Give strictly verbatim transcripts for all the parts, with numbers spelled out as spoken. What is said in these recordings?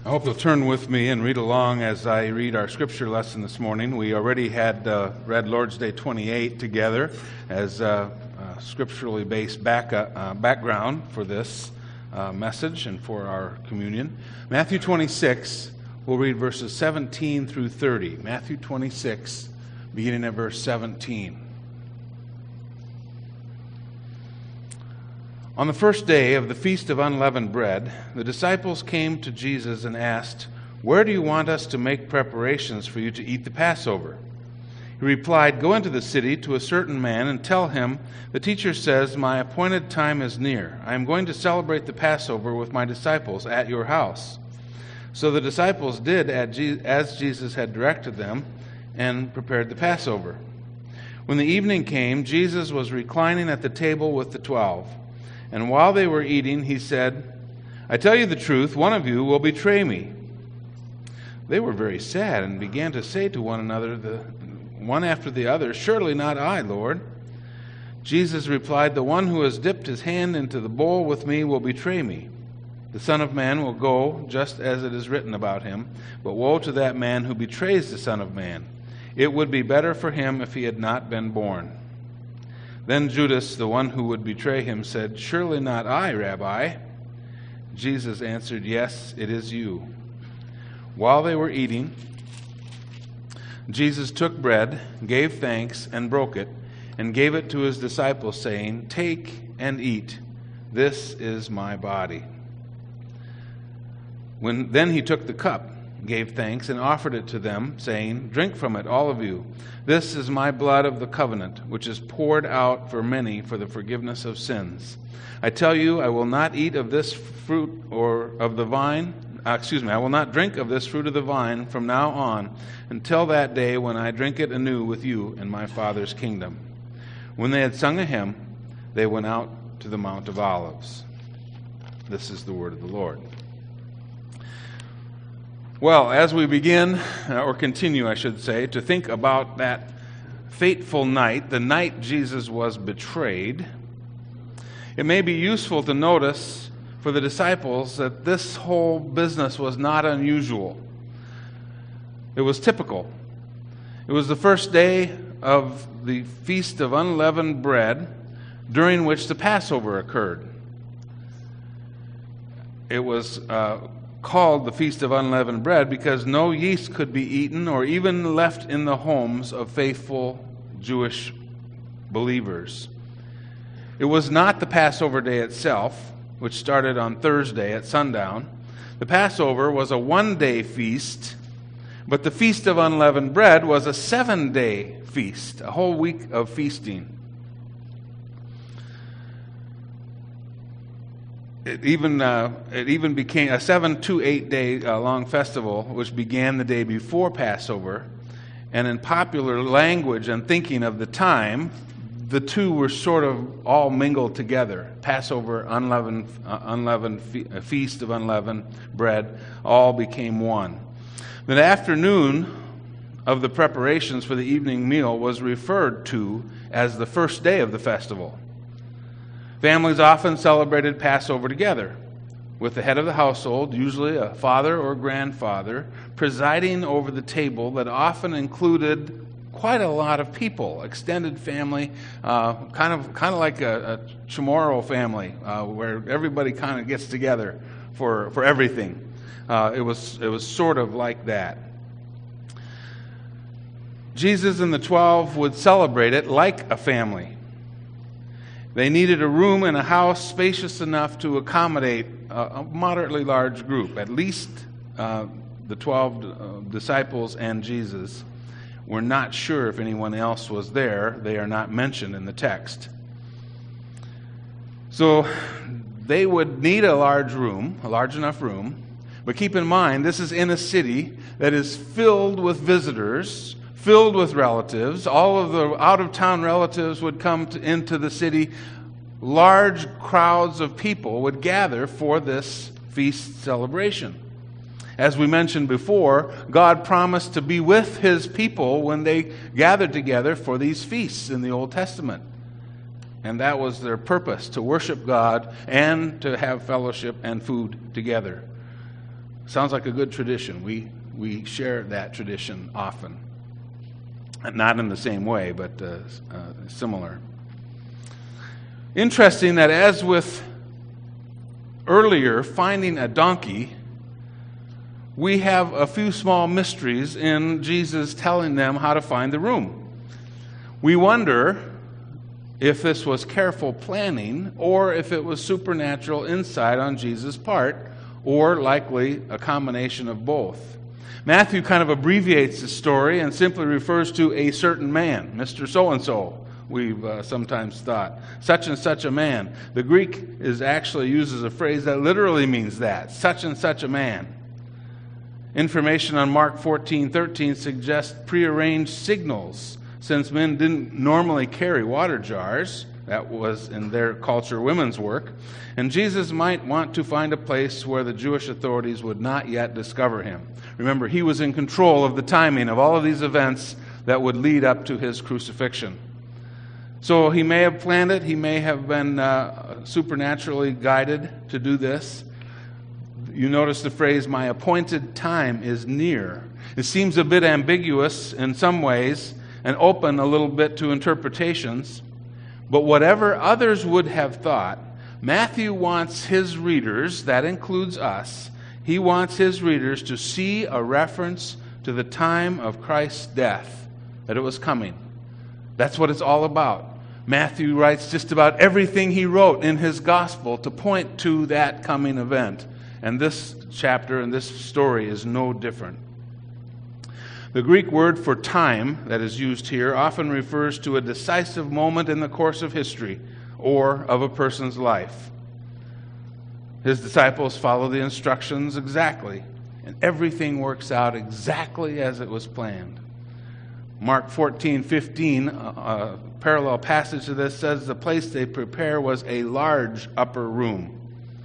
I hope you'll turn with me and read along as I read our scripture lesson this morning. We already had uh, read Lord's Day twenty-eight together as uh, a scripturally based back, uh, background for this uh, message and for our communion. Matthew twenty-six, we'll read verses seventeen through thirty. Matthew twenty-six, beginning at verse seventeen. On the first day of the Feast of Unleavened Bread, the disciples came to Jesus and asked, "Where do you want us to make preparations for you to eat the Passover?" He replied, "Go into the city to a certain man and tell him, 'The teacher says, my appointed time is near. I am going to celebrate the Passover with my disciples at your house.' So the disciples did as Jesus had directed them and prepared the Passover. When the evening came, Jesus was reclining at the table with the twelve. And while they were eating, he said, 'I tell you the truth, one of you will betray me.' They were very sad and began to say to one another, the, one after the other, 'Surely not I, Lord.' Jesus replied, 'The one who has dipped his hand into the bowl with me will betray me. The Son of Man will go just as it is written about him, but woe to that man who betrays the Son of Man. It would be better for him if he had not been born.' Then Judas, the one who would betray him, said, 'Surely not I, Rabbi.' Jesus answered, 'Yes, it is you.' While they were eating, Jesus took bread, gave thanks, and broke it, and gave it to his disciples, saying, 'Take and eat. This is my body.' When then he took the cup, gave thanks, and offered it to them, saying, 'Drink from it, all of you. This is my blood of the covenant, which is poured out for many for the forgiveness of sins. I tell you, I will not eat of this fruit or of the vine, uh, excuse me, I will not drink of this fruit of the vine from now on until that day when I drink it anew with you in my Father's kingdom.' When they had sung a hymn, they went out to the Mount of Olives." This is the word of the Lord. Well, as we begin, or continue, I should say, to think about that fateful night, the night Jesus was betrayed, it may be useful to notice for the disciples that this whole business was not unusual. It was typical. It was the first day of the Feast of Unleavened Bread, during which the Passover occurred. It was uh, called the Feast of Unleavened Bread because no yeast could be eaten or even left in the homes of faithful Jewish believers. It was not the Passover day itself, which started on Thursday at sundown. The Passover was a one-day feast, but the Feast of Unleavened Bread was a seven-day feast, a whole week of feasting. It even uh, it even became a seven to eight day uh, long festival, which began the day before Passover. And in popular language and thinking of the time, the two were sort of all mingled together. Passover, unleavened, uh, unleavened fe- uh, feast of unleavened bread, all became one. The afternoon of the preparations for the evening meal was referred to as the first day of the festival. Families often celebrated Passover together, with the head of the household, usually a father or grandfather, presiding over the table that often included quite a lot of people, extended family, uh, kind of kind of like a, a Chamorro family, uh, where everybody kind of gets together for for everything. Uh, it was it was sort of like that. Jesus and the twelve would celebrate it like a family. They needed a room in a house spacious enough to accommodate a, a moderately large group. At least uh, the twelve uh, disciples and Jesus. We're not sure if anyone else was there. They are not mentioned in the text. So they would need a large room, a large enough room. But keep in mind, this is in a city that is filled with visitors, filled with relatives. All of the out-of-town relatives would come to, into the city. Large crowds of people would gather for this feast celebration. As we mentioned before, God promised to be with his people when they gathered together for these feasts in the Old Testament. And that was their purpose, to worship God and to have fellowship and food together. Sounds like a good tradition. We, we share that tradition often. Not in the same way, but uh, uh, similar. Interesting that as with earlier finding a donkey, we have a few small mysteries in Jesus telling them how to find the room. We wonder if this was careful planning or if it was supernatural insight on Jesus' part, or likely a combination of both. Matthew kind of abbreviates the story and simply refers to a certain man, Mister So-and-so, we've uh, sometimes thought. Such and such a man. The Greek is actually uses a phrase that literally means that. Such and such a man. Information on Mark fourteen thirteen suggests prearranged signals. Since men didn't normally carry water jars, that was in their culture women's work, and Jesus might want to find a place where the Jewish authorities would not yet discover him. Remember, he was in control of the timing of all of these events that would lead up to his crucifixion. So he may have planned it, he may have been uh, supernaturally guided to do this. You notice the phrase, "my appointed time is near." It seems a bit ambiguous in some ways and open a little bit to interpretations. But whatever others would have thought, Matthew wants his readers, that includes us, he wants his readers to see a reference to the time of Christ's death, that it was coming. That's what it's all about. Matthew writes just about everything he wrote in his gospel to point to that coming event. And this chapter and this story is no different. The Greek word for time that is used here often refers to a decisive moment in the course of history or of a person's life. His disciples follow the instructions exactly, and everything works out exactly as it was planned. Mark fourteen fifteen, a parallel passage to this, says the place they prepare was a large upper room.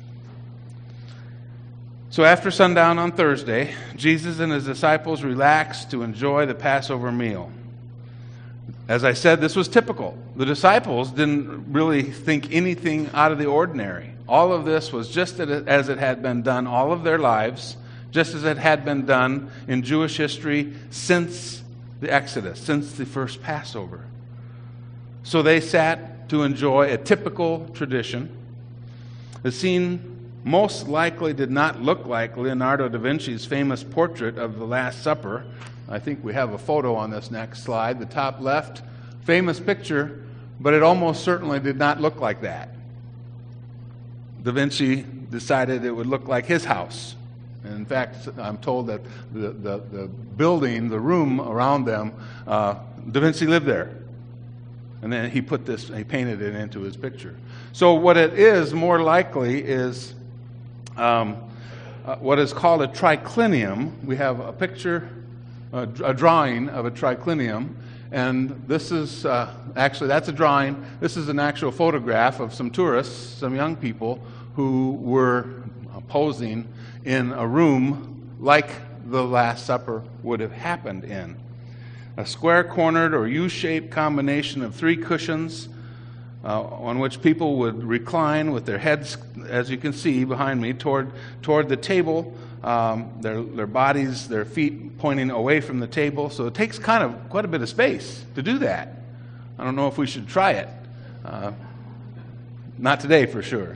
So after sundown on Thursday, Jesus and his disciples relaxed to enjoy the Passover meal. As I said, this was typical. The disciples didn't really think anything out of the ordinary. All of this was just as it had been done all of their lives, just as it had been done in Jewish history since the Exodus, since the first Passover. So they sat to enjoy a typical tradition. The scene most likely did not look like Leonardo da Vinci's famous portrait of the Last Supper. I think we have a photo on this next slide. The top left, famous picture, but it almost certainly did not look like that. Da Vinci decided it would look like his house. And in fact, I'm told that the, the, the building, the room around them, uh, Da Vinci lived there. And then he put this, he painted it into his picture. So what it is, more likely, is Um, uh, what is called a triclinium. We have a picture, a, a drawing of a triclinium, and this is, uh, actually that's a drawing. This is an actual photograph of some tourists, some young people, who were posing in a room like the Last Supper would have happened in. A square-cornered or U-shaped combination of three cushions Uh, on which people would recline with their heads, as you can see behind me, toward toward the table, um, their their bodies, their feet pointing away from the table. So it takes kind of quite a bit of space to do that. I don't know if we should try it. Uh, not today, for sure.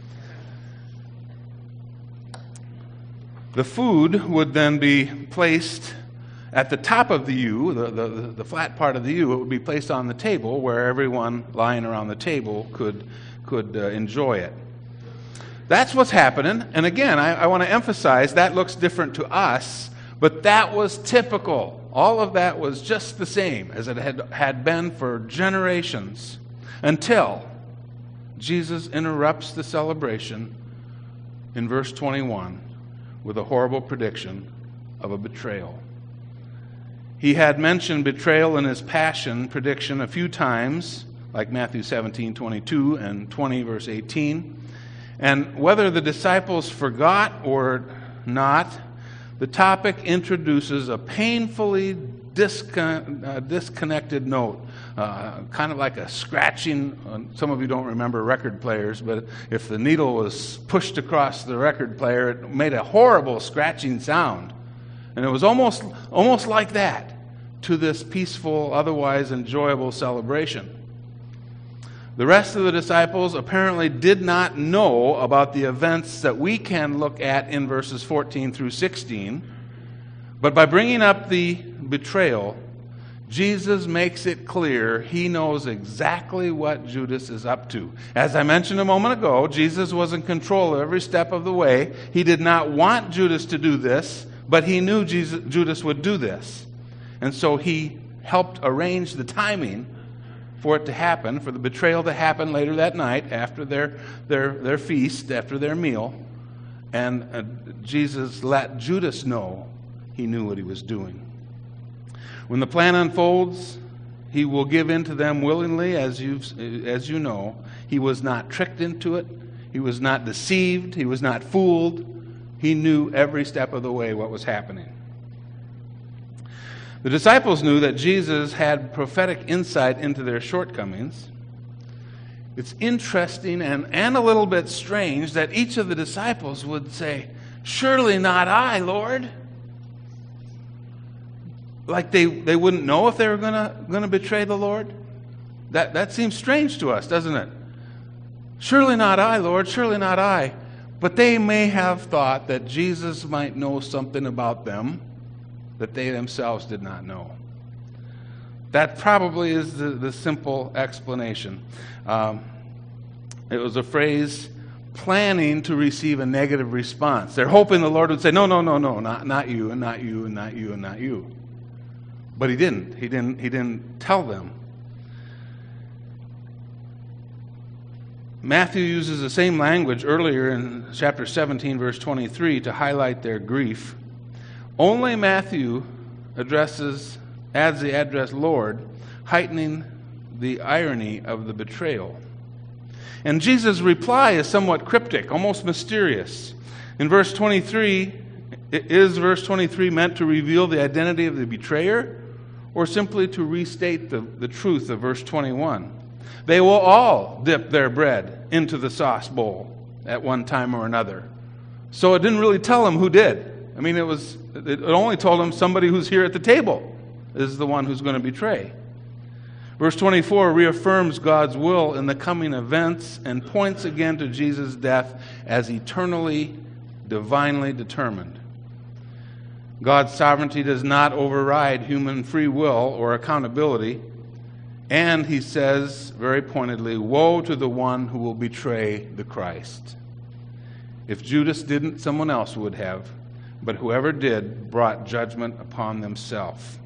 The food would then be placed at the top of the U, the, the, the flat part of the U. It would be placed on the table where everyone lying around the table could, could uh, enjoy it. That's what's happening. And again, I, I want to emphasize that looks different to us, but that was typical. All of that was just the same as it had, had been for generations until Jesus interrupts the celebration in verse twenty-one with a horrible prediction of a betrayal. He had mentioned betrayal in his passion prediction a few times, like Matthew seventeen twenty-two and twenty, verse eighteen. And whether the disciples forgot or not, the topic introduces a painfully discon- uh, disconnected note, uh, kind of like a scratching. Uh, some of you don't remember record players, but if the needle was pushed across the record player, it made a horrible scratching sound. And it was almost, almost like that to this peaceful, otherwise enjoyable celebration. The rest of the disciples apparently did not know about the events that we can look at in verses fourteen through sixteen. But by bringing up the betrayal, Jesus makes it clear he knows exactly what Judas is up to. As I mentioned a moment ago, Jesus was in control of every step of the way. He did not want Judas to do this, but he knew Jesus, Judas would do this. And so he helped arrange the timing for it to happen, for the betrayal to happen later that night after their their, their feast, after their meal. And uh, Jesus let Judas know he knew what he was doing. When the plan unfolds, he will give in to them willingly, as you as you know. He was not tricked into it. He was not deceived. He was not fooled. He knew every step of the way what was happening. The disciples knew that Jesus had prophetic insight into their shortcomings. It's interesting and, and a little bit strange that each of the disciples would say, "Surely not I, Lord." Like they, they wouldn't know if they were gonna gonna betray the Lord. That that seems strange to us, doesn't it? Surely not I, Lord, surely not I. But they may have thought that Jesus might know something about them that they themselves did not know. That probably is the, the simple explanation. Um, it was a phrase, planning to receive a negative response. They're hoping the Lord would say, no, no, no, no, not, not you, and not you, and not you, and not you. But he didn't. He didn't, he didn't tell them. Matthew uses the same language earlier in chapter seventeen, verse twenty-three, to highlight their grief. Only Matthew addresses, adds the address Lord, heightening the irony of the betrayal. And Jesus' reply is somewhat cryptic, almost mysterious. In verse twenty-three, is verse twenty-three meant to reveal the identity of the betrayer, or simply to restate the, the truth of verse twenty-one? They will all dip their bread into the sauce bowl at one time or another. So it didn't really tell them who did. I mean, it was it only told them somebody who's here at the table is the one who's going to betray. Verse twenty-four reaffirms God's will in the coming events and points again to Jesus' death as eternally, divinely determined. God's sovereignty does not override human free will or accountability. And he says very pointedly, woe to the one who will betray the Christ. If Judas didn't, someone else would have. But whoever did brought judgment upon themselves.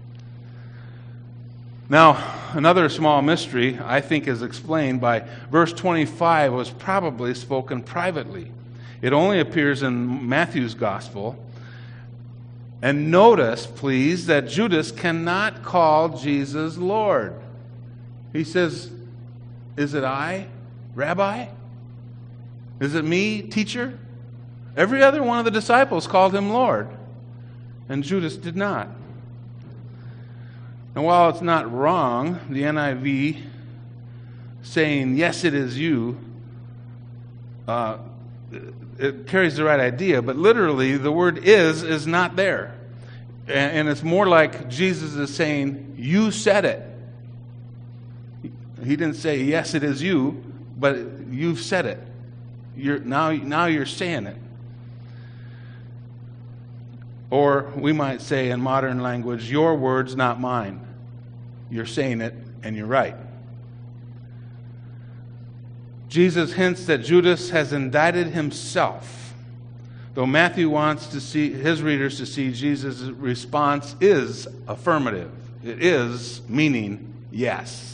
Now, another small mystery, I think, is explained by verse twenty-five was probably spoken privately. It only appears in Matthew's gospel. And notice, please, that Judas cannot call Jesus Lord. He says, is it I, Rabbi? Is it me, teacher? Every other one of the disciples called him Lord, and Judas did not. And while it's not wrong, the N I V saying, yes, it is you, uh, it carries the right idea, but literally the word is is not there. And, and it's more like Jesus is saying, you said it. He didn't say, yes, it is you, but you've said it. You're, now, now you're saying it. Or we might say in modern language, your words, not mine. You're saying it, and you're right. Jesus hints that Judas has indicted himself, though Matthew wants to see his readers to see Jesus' response is affirmative. It is meaning yes.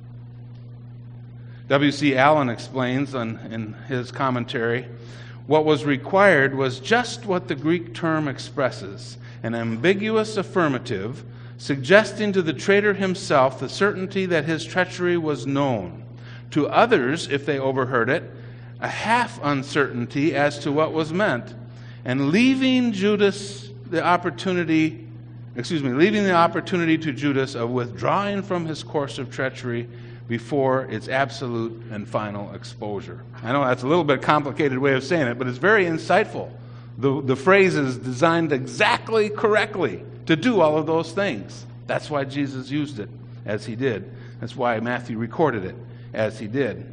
W C Allen explains on, in his commentary, what was required was just what the Greek term expresses, an ambiguous affirmative suggesting to the traitor himself the certainty that his treachery was known. To others, if they overheard it, a half uncertainty as to what was meant, and leaving Judas the opportunity excuse me, leaving the opportunity to Judas of withdrawing from his course of treachery before its absolute and final exposure. I know that's a little bit complicated way of saying it, but it's very insightful. The, the phrase is designed exactly correctly to do all of those things. That's why Jesus used it as he did. That's why Matthew recorded it as he did.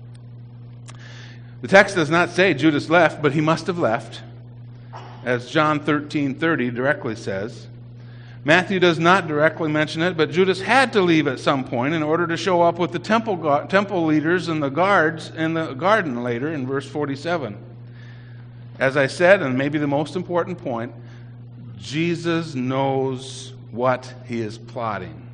The text does not say Judas left, but he must have left, as John thirteen thirty directly says. Matthew does not directly mention it, but Judas had to leave at some point in order to show up with the temple gu- temple leaders and the guards in the garden later in verse forty-seven. As I said, and maybe the most important point, Jesus knows what he is plotting.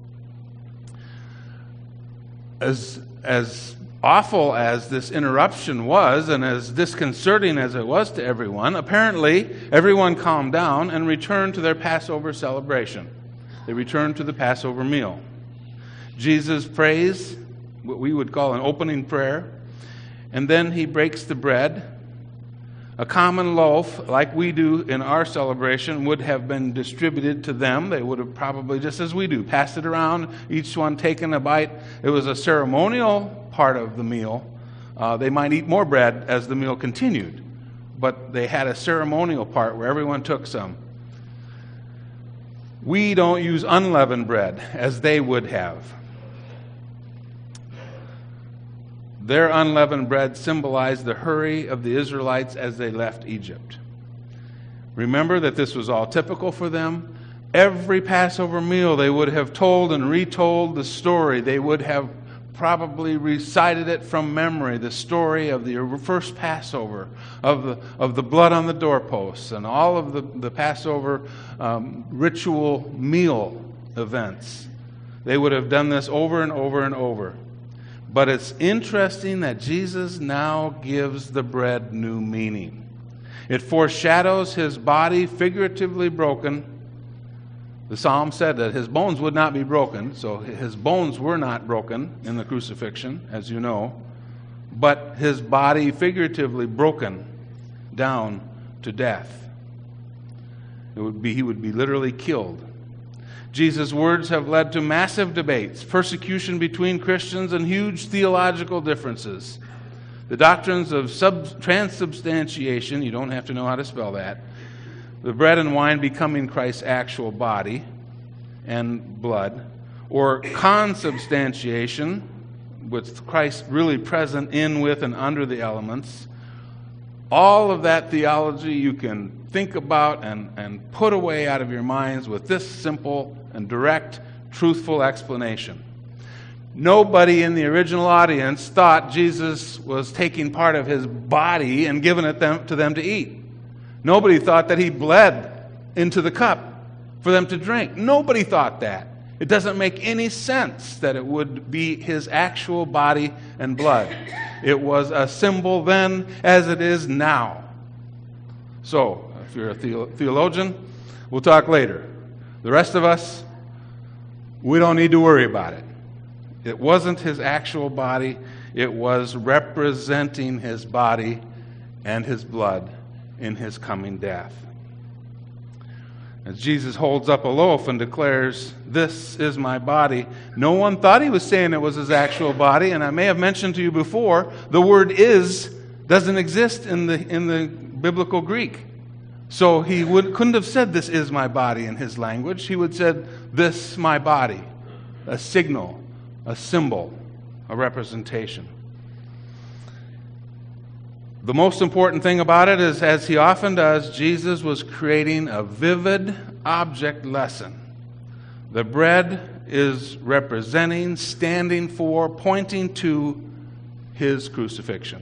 As, as awful as this interruption was, and as disconcerting as it was to everyone, apparently everyone calmed down and returned to their Passover celebration. They returned to the Passover meal. Jesus prays what we would call an opening prayer, and then he breaks the bread. A common loaf, like we do in our celebration, would have been distributed to them. They would have probably, just as we do, passed it around, each one taken a bite. It was a ceremonial part of the meal. Uh, they might eat more bread as the meal continued, but they had a ceremonial part where everyone took some. We don't use unleavened bread as they would have. Their unleavened bread symbolized the hurry of the Israelites as they left Egypt. Remember that this was all typical for them. Every Passover meal they would have told and retold the story. They would have probably recited it from memory, the story of the first Passover, of the of the blood on the doorposts, and all of the, the Passover um, ritual meal events. They would have done this over and over and over. But it's interesting that Jesus now gives the bread new meaning. It foreshadows his body figuratively broken. The psalm said that his bones would not be broken, so his bones were not broken in the crucifixion, as you know, but his body figuratively broken down to death. It would be, he would be literally killed. Jesus' words have led to massive debates, persecution between Christians, and huge theological differences. The doctrines of sub- transubstantiation, you don't have to know how to spell that, the bread and wine becoming Christ's actual body and blood, or consubstantiation, with Christ really present in, with, and under the elements. All of that theology you can think about and, and put away out of your minds with this simple and direct, truthful explanation. Nobody in the original audience thought Jesus was taking part of his body and giving it them, to them to eat. Nobody thought that he bled into the cup for them to drink. Nobody thought that. It doesn't make any sense that it would be his actual body and blood. It was a symbol then as it is now. So, if you're a theologian, we'll talk later. The rest of us, we don't need to worry about it. It wasn't his actual body. It was representing his body and his blood in his coming death. As Jesus holds up a loaf and declares, "This is my body," no one thought he was saying it was his actual body. And I may have mentioned to you before, the word "is" doesn't exist in the in the biblical Greek. So he would, couldn't have said, "This is my body" in his language. He would have said, "This my body," a signal, a symbol, a representation. The most important thing about it is, as he often does, Jesus was creating a vivid object lesson. The bread is representing, standing for, pointing to his crucifixion.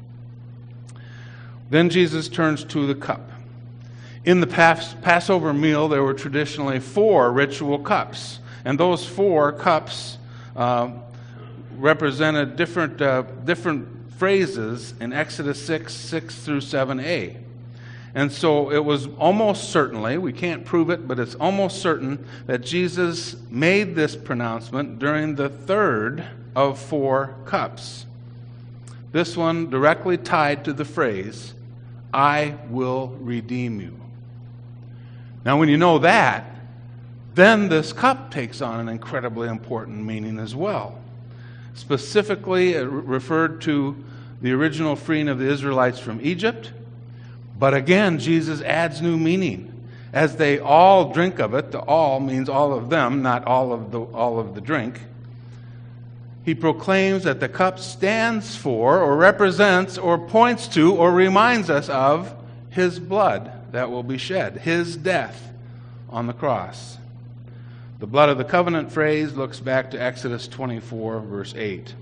Then Jesus turns to the cup. In the Pas- Passover meal, there were traditionally four ritual cups. And those four cups uh, represented different uh, different phrases in Exodus six, six through seven a. And so it was almost certainly, we can't prove it, but it's almost certain that Jesus made this pronouncement during the third of four cups. This one directly tied to the phrase, "I will redeem you." Now when you know that, then this cup takes on an incredibly important meaning as well. Specifically, it referred to the original freeing of the Israelites from Egypt. But again, Jesus adds new meaning. As they all drink of it, the all means all of them, not all of the, all of the drink. He proclaims that the cup stands for, or represents, or points to, or reminds us of his blood that will be shed, his death on the cross. The blood of the covenant phrase looks back to Exodus twenty-four, verse eight.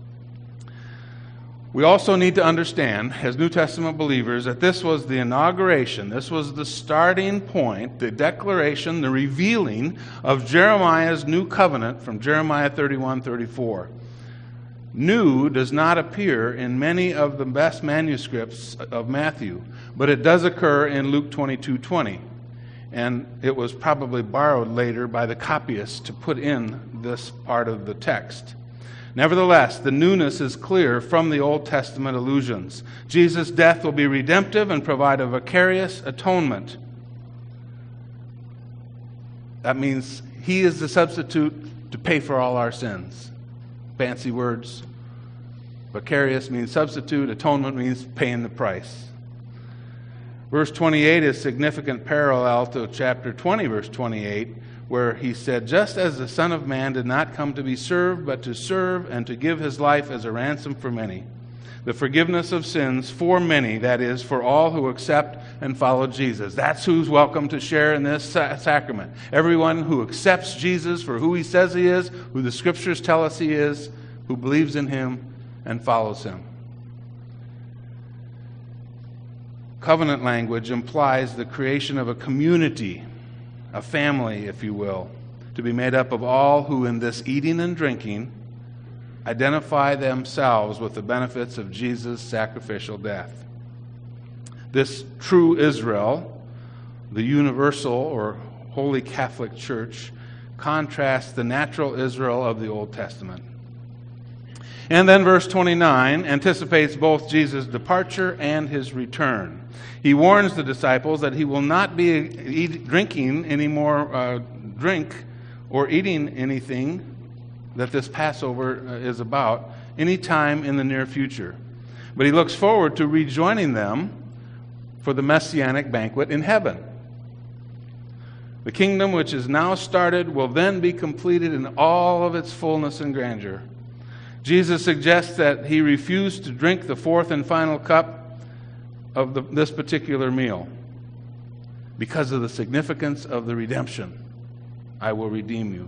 We also need to understand, as New Testament believers, that this was the inauguration, this was the starting point, the declaration, the revealing of Jeremiah's new covenant from Jeremiah thirty-one thirty-four. New does not appear in many of the best manuscripts of Matthew, but it does occur in Luke twenty-two twenty. And it was probably borrowed later by the copyists to put in this part of the text. Nevertheless, the newness is clear from the Old Testament allusions. Jesus' death will be redemptive and provide a vicarious atonement. That means he is the substitute to pay for all our sins. Fancy words. Vicarious means substitute. Atonement means paying the price. Verse twenty-eight is significant parallel to chapter twenty, verse twenty-eight, where he said, "Just as the Son of Man did not come to be served, but to serve and to give his life as a ransom for many." The forgiveness of sins for many, that is, for all who accept and follow Jesus. That's who's welcome to share in this sacrament. Everyone who accepts Jesus for who he says he is, who the Scriptures tell us he is, who believes in him and follows him. Covenant language implies the creation of a community, a family, if you will, to be made up of all who in this eating and drinking identify themselves with the benefits of Jesus' sacrificial death. This true Israel, the universal or Holy Catholic Church, contrasts the natural Israel of the Old Testament. And then verse twenty-nine anticipates both Jesus' departure and his return. He warns the disciples that he will not be eat, drinking any more uh, drink or eating anything that this Passover is about any time in the near future. But he looks forward to rejoining them for the Messianic banquet in heaven. The kingdom which is now started will then be completed in all of its fullness and grandeur. Jesus suggests that he refused to drink the fourth and final cup of the, this particular meal because of the significance of the redemption. I will redeem you.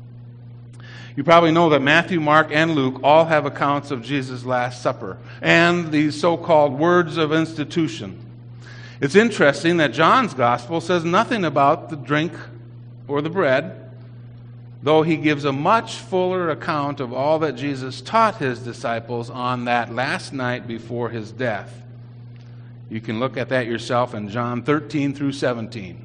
You probably know that Matthew, Mark, and Luke all have accounts of Jesus' Last Supper and these so-called words of institution. It's interesting that John's Gospel says nothing about the drink or the bread, though he gives a much fuller account of all that Jesus taught his disciples on that last night before his death. You can look at that yourself in John thirteen through seventeen.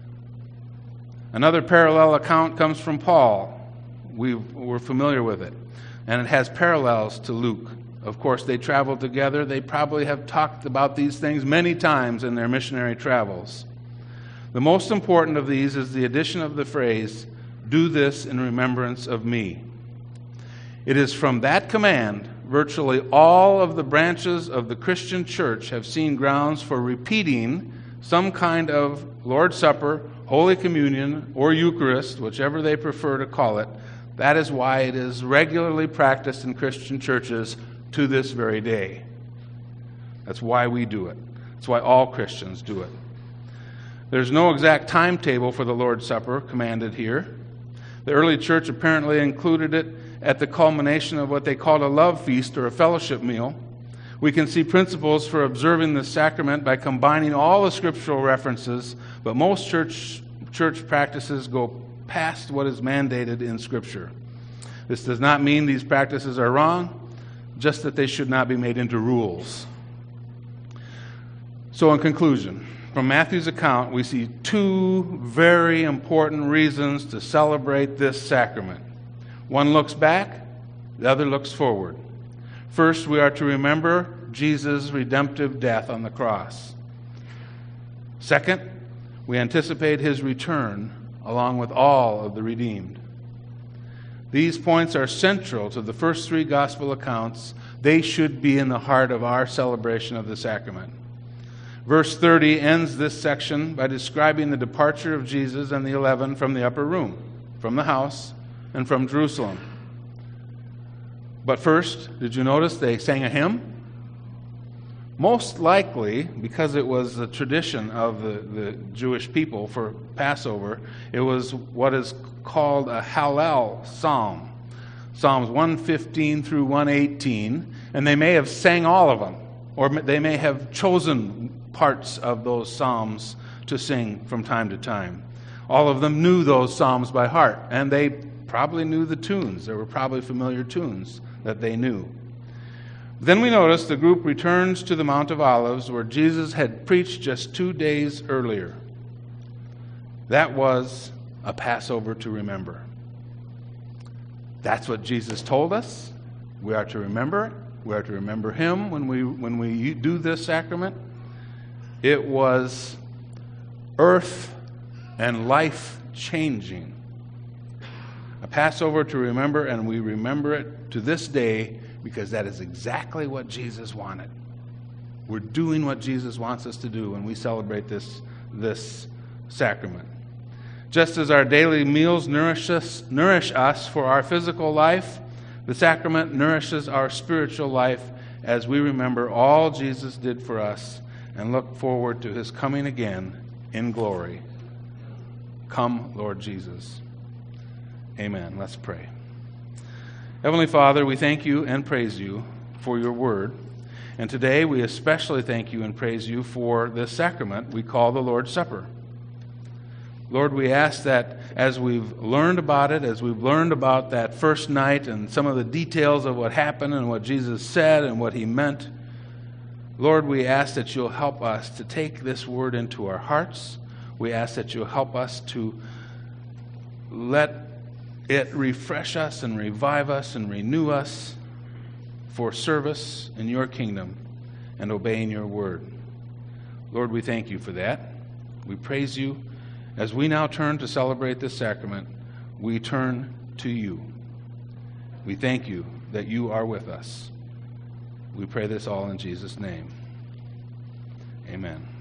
Another parallel account comes from Paul. We we're familiar with it. And it has parallels to Luke. Of course, they traveled together. They probably have talked about these things many times in their missionary travels. The most important of these is the addition of the phrase, "Do this in remembrance of me." It is from that command virtually all of the branches of the Christian church have seen grounds for repeating some kind of Lord's Supper, Holy Communion, or Eucharist, whichever they prefer to call it. That is why it is regularly practiced in Christian churches to this very day. That's why we do it. That's why all Christians do it. There's no exact timetable for the Lord's Supper commanded here. The early church apparently included it at the culmination of what they called a love feast or a fellowship meal. We can see principles for observing the sacrament by combining all the scriptural references, but most church church practices go past what is mandated in Scripture. This does not mean these practices are wrong, just that they should not be made into rules. So in conclusion, from Matthew's account, we see two very important reasons to celebrate this sacrament. One looks back, the other looks forward. First, we are to remember Jesus' redemptive death on the cross. Second, we anticipate his return along with all of the redeemed. These points are central to the first three gospel accounts. They should be in the heart of our celebration of the sacrament. Verse thirty ends this section by describing the departure of Jesus and the eleven from the upper room, from the house, and from Jerusalem. But first, did you notice they sang a hymn? Most likely, because it was the tradition of the, the Jewish people for Passover, it was what is called a Hallel psalm. Psalms one fifteen through one eighteen, and they may have sang all of them, or they may have chosen parts of those psalms to sing from time to time. All of them knew those psalms by heart, and they probably knew the tunes. There were probably familiar tunes that they knew. Then we notice the group returns to the Mount of Olives, where Jesus had preached just two days earlier. That was a Passover to remember. That's what Jesus told us. We are to remember it. We are to remember him when we when we do this sacrament. It was earth and life changing. A Passover to remember, and we remember it to this day because that is exactly what Jesus wanted. We're doing what Jesus wants us to do when we celebrate this, this sacrament. Just as our daily meals nourish us, nourish us for our physical life, the sacrament nourishes our spiritual life as we remember all Jesus did for us and look forward to his coming again in glory. Come, Lord Jesus. Amen. Let's pray. Heavenly Father, we thank you and praise you for your word. And today we especially thank you and praise you for this sacrament we call the Lord's Supper. Lord, we ask that as we've learned about it, as we've learned about that first night and some of the details of what happened and what Jesus said and what he meant, Lord, we ask that you'll help us to take this word into our hearts. We ask that you'll help us to let it refresh us and revive us and renew us for service in your kingdom and obeying your word. Lord, we thank you for that. We praise you. As we now turn to celebrate this sacrament, we turn to you. We thank you that you are with us. We pray this all in Jesus' name. Amen.